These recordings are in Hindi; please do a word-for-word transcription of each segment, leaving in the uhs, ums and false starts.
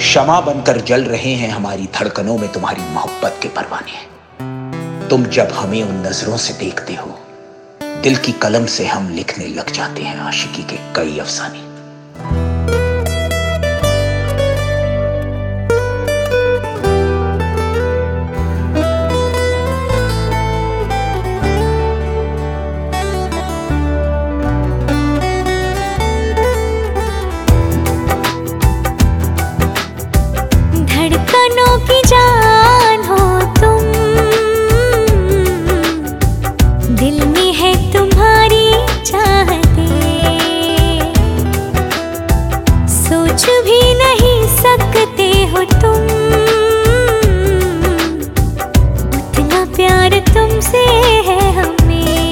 शमा बनकर जल रहे हैं हमारी धड़कनों में तुम्हारी मोहब्बत के परवाने। तुम जब हमें उन नजरों से देखते हो, दिल की कलम से हम लिखने लग जाते हैं आशिकी के कई अफसाने। धड़कनों की जान हो तुम, दिल में है तुम्हारी चाहते, सोच भी नहीं सकते हो तुम, उतना प्यार तुमसे है हमें।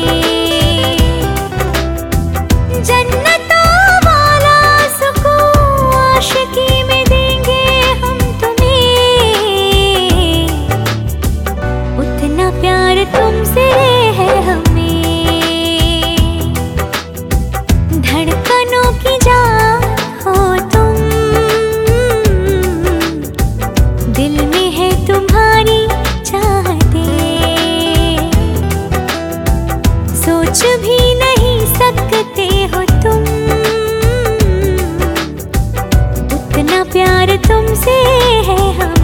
जन्नतों वाला सुकून आशिकी में देंगे हम तुम्हें, उतना प्यार तुमसे है हमें। धड़कनों की जान हो तुम, दिल में है तुम्हारी चाहते, सोच भी नहीं सकते हो तुम, उतना प्यार तुमसे है हमें।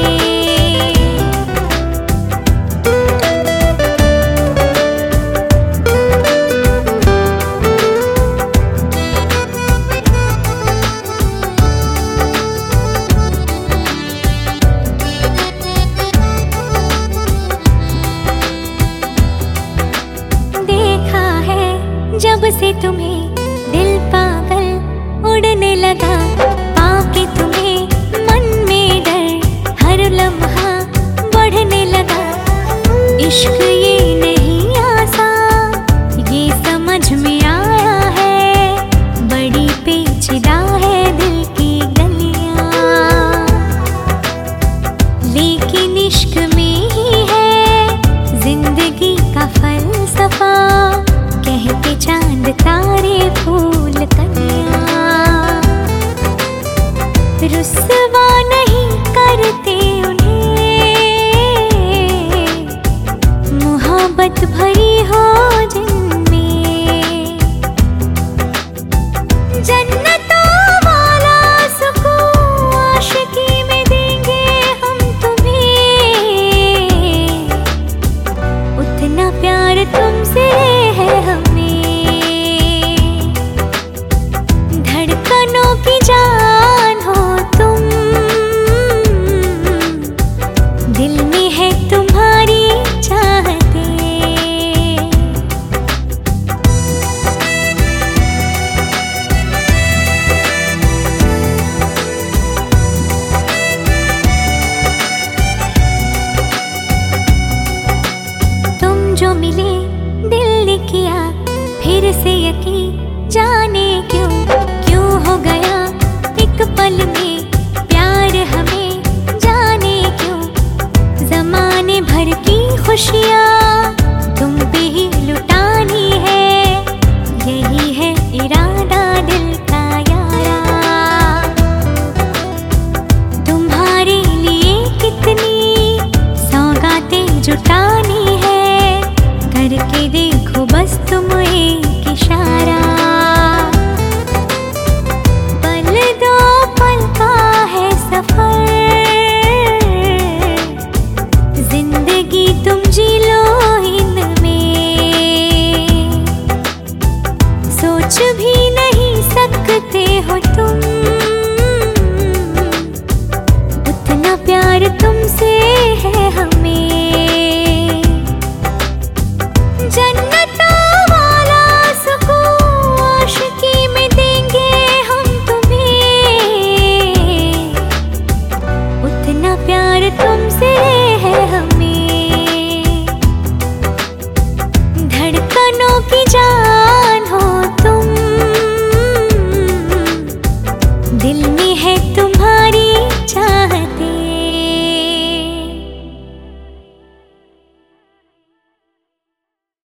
देखा है जब से तुम्हें दिल पागल उड़ने लगा, पाके तुम्हें मन में डर हर लम्हा बढ़ने लगा। इश्क ये नहीं आसान, ये समझ में आया है, बड़ी पेचीदा है दिल की गलियां, लेकिन इश्क में ही है जिंदगी का फलसफा, कहते चांद तारे फूल कलियां, रुस्वा नहीं करते